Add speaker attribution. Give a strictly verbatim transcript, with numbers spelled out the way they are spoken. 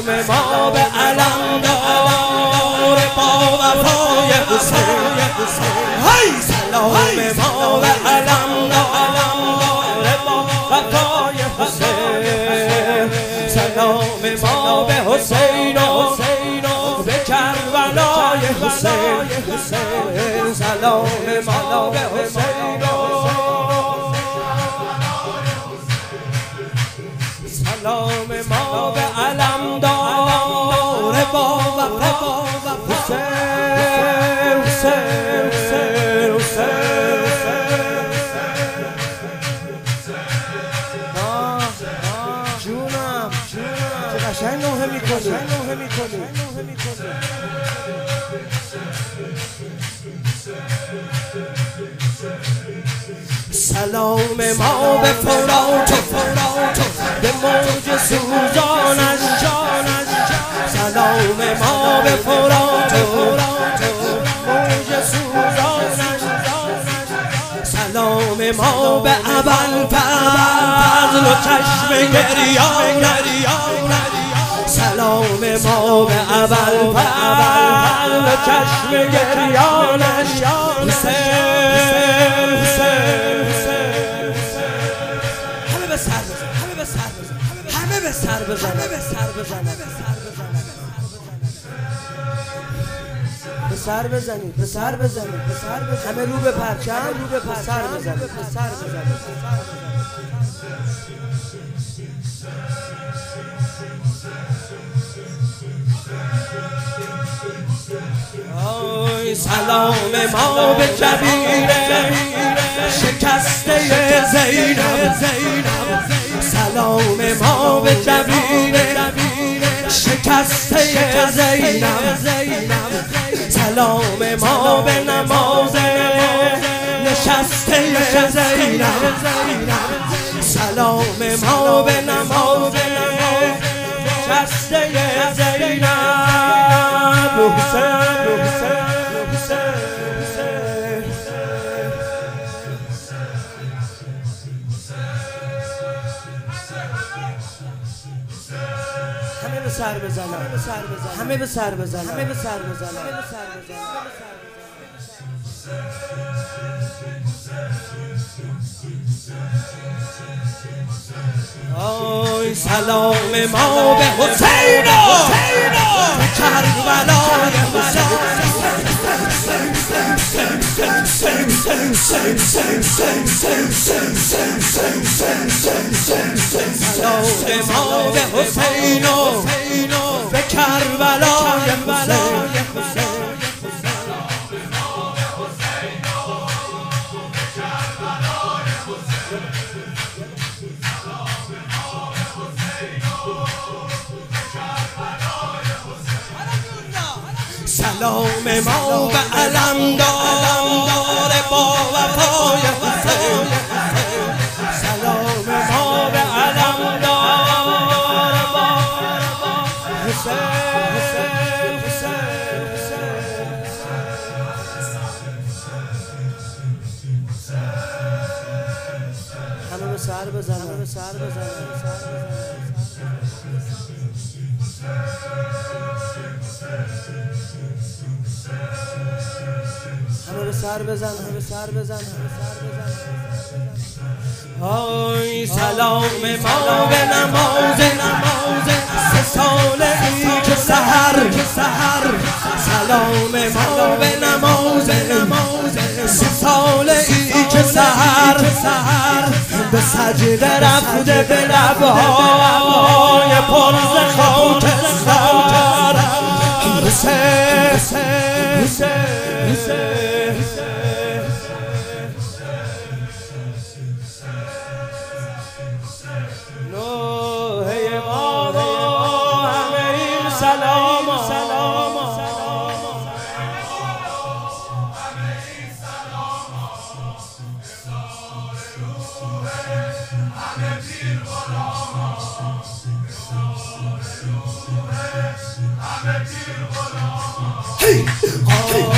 Speaker 1: ما به علمدار با وفای حسین. هی سلام ما به علمدار با وفای حسین. سلام ما به حسین و به کربلای حسین. سلام ما به حسین و سلام ما به علمدار با وفا حسین. حسین حسین حسین جونم جونم چه قشنگ نوحه میکنی نوحه میکنی. سلام ما به فرات و فرات به موج سوزانش جانش. سلام ما به فرات و فرات موج سوزانش. سلام ما به ابوالفضل و چشم گریان. سلام ما به ابوالفضل و چشم گریانش. حسین حسین همه به سر بزن همه به سر بزن همه به سر بزن همه به سر بزن به سر بزنید به سر بزنید به سر بزنید همه رو به پرچم رو به پرچم بزنید به سر بزنید. سلام ما به جبین شکسته زینب. سلام ما به جبین شکسته زینب. سلام ما به نماز نشسته زینب. سلام ما به نماز نشسته زینب. همه به سر بزنن همه به سر بزنن همه به سر بزنن. آی سلام ما به حسین و کربلای حسین. سلام ما به حسین و به کربلای حسین. سلام ما به علمدار با وفای حسین. سلام ما به علمدار با حسین. همه به سر بزن همه به سر بزن. همه به سر بزن همه به سر بزن همه سر بزن. آی سلام ما به نماز نماز سه ساله ای که سحر سحر. سلام ما به نماز نماز سه ساله ای که سحر سحر. به سجده رفته به لبهای پر ز خاک سر. حسین حسین Hey!